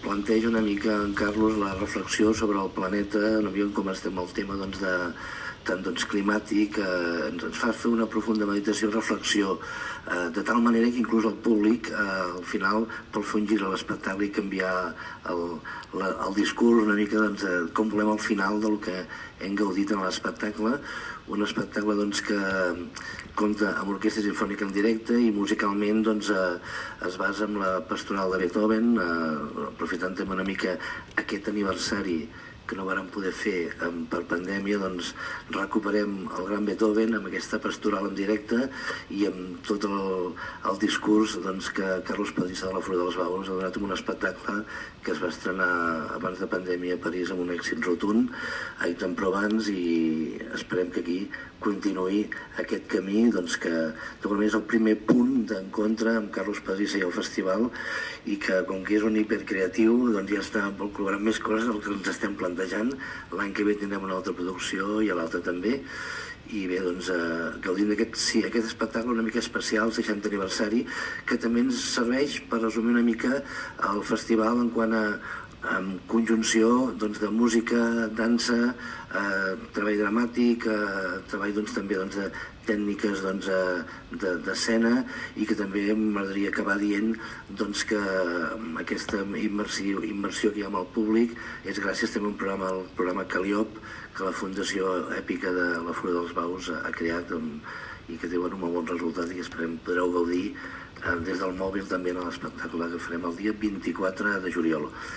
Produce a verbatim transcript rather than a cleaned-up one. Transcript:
planteja una mica en Carlos la reflexió sobre el planeta, una mica com estem el tema doncs, de, tant doncs, climàtic, eh, ens, ens fa fer una profunda meditació i reflexió, eh, de tal manera que inclús el públic eh, al final pot fer un gir a l'espectacle i canviar el, la, el discurs una mica doncs, de com volem al final del que hem gaudit en l'espectacle, un espectacle doncs, que compta amb orquestra sinfònica en directe i musicalment doncs, eh, es basa en la pastoral de Beethoven, eh, aprofitant també una mica aquest aniversari que no vàrem poder fer eh, per pandèmia, doncs recuperem el gran Beethoven amb aquesta pastoral en directe i amb tot el, el discurs doncs, que Carlos Pellicer de la Flor dels Baus ha donat un espectacle que es va estrenar abans de pandèmia a París amb un èxit rotund, a Aix-en-Provence, i esperem que aquí continuï aquest camí doncs, que d'alguna manera és el primer punt d'encontre amb Carlos Pellicer i el festival, i que com que és un hipercreatiu doncs ja està col·laborant més coses del que ens estem plantejant. L'any que ve tindrem una altra producció i a l'altra també, i bé, doncs, eh, gaudint d'aquest sí, aquest espectacle una mica especial, seixantè aniversari, que també ens serveix per resumir una mica el festival en quant a en conjunció doncs, de música, dansa, eh, treball dramàtic, eh, treball doncs, també doncs, de tècniques doncs, d'escena, i que també m'agradaria acabar dient doncs, que aquesta immersió, immersió que hi ha amb el públic és gràcies també a un programa, el programa Calliope, que la Fundació Èpica de la Flor dels Baus ha creat amb, i que té un molt bon resultat, i esperem podreu gaudir eh, des del mòbil també en l'espectacle que farem el dia vint-i-quatre de juliol.